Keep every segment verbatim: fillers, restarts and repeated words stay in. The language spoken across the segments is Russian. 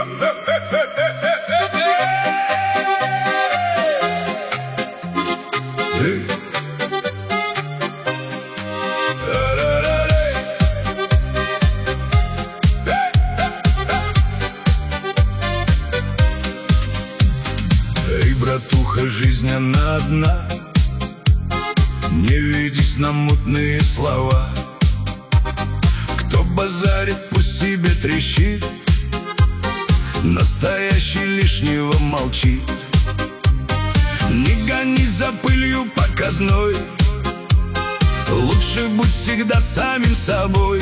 Эй, братуха, жизнь она одна, не ведись на мутные слова. Кто базарит, пусть себе трещит, настоящий лишнего молчит. Не гонись за пылью показной, лучше будь всегда самим собой.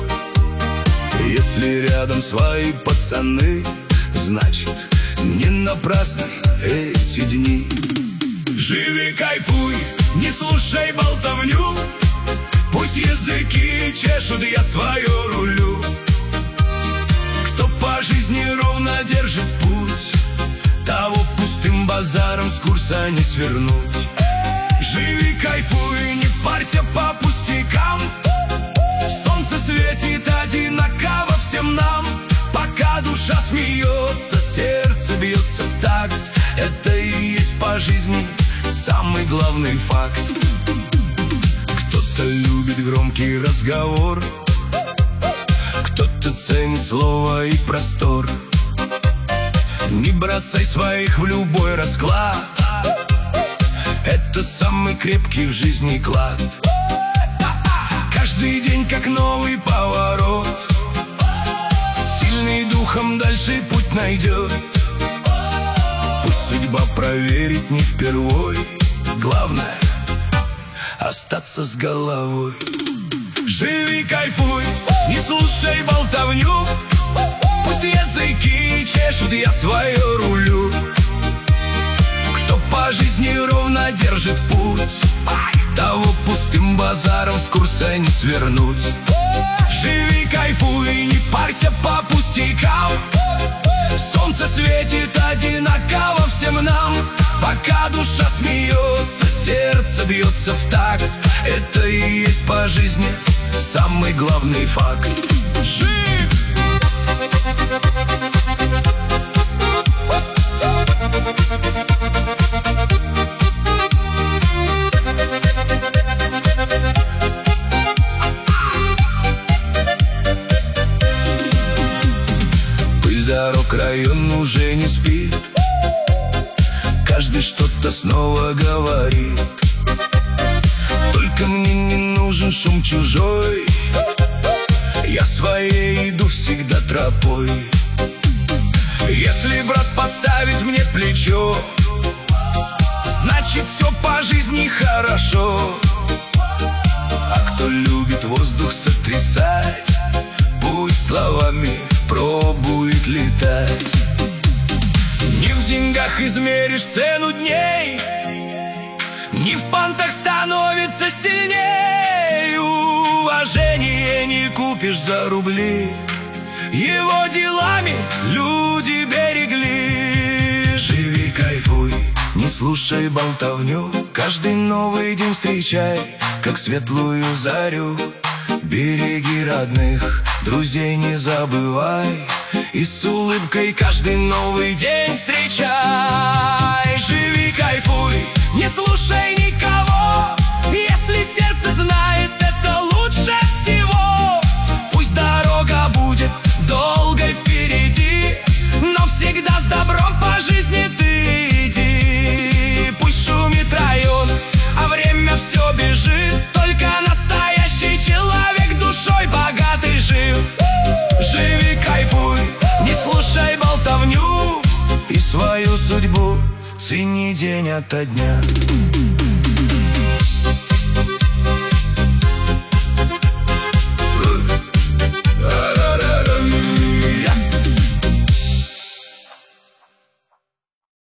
Если рядом свои пацаны, значит, не напрасны эти дни. Живи, кайфуй, не слушай болтовню, пусть языки чешут, я свое рулю. Кто по жизни ровно держит путь, того пустым базаром с курса не свернуть. Живи, кайфуй, не парься по пустякам, солнце светит одинаково всем нам. Пока душа смеется, сердце бьется в такт, это и есть по жизни самый главный факт. Кто-то любит громкий разговор, кто-то ценит слово и простор. Не бросай своих в любой расклад, это самый крепкий в жизни клад. Каждый день как новый поворот, сильный духом дальше путь найдет. Пусть судьба проверит не впервой, главное — остаться с головой. Живи, кайфуй, не слушай болтовню, пусть языки чешут, я свое рулю. Кто по жизни ровно держит путь, того пустым базаром с курса не свернуть. Живи, кайфуй, не парься по пустякам, солнце светит одинаково всем нам. Пока душа смеется, сердце бьется в такт, это и есть по жизни самый главный факт. Жив! Дорог район уже не спит, каждый что-то снова говорит. Только мне не нужен шум чужой, я своей иду всегда тропой. Если брат подставит мне плечо, значит все по жизни хорошо. А кто любит воздух сотрясать, пусть словами пробует летать. Не в деньгах измеришь цену дней, не в пантах становится сильней. Уважение не купишь за рубли, его делами люди берегли. Живи, кайфуй, не слушай болтовню, каждый новый день встречай, как светлую зарю. Береги родных, друзей не забывай, и с улыбкой каждый новый день встречай. Живи, кайфуй, не слушай никого, если сердце знает, это лучше всего. Пусть дорога будет долгой впереди, но всегда с добром по жизни ты иди. Пусть шумит район, а время все бежит, только настоящий человек душой богатый жив. Живи, кайфуй, не слушай болтовню, и свою судьбу цени день ото дня.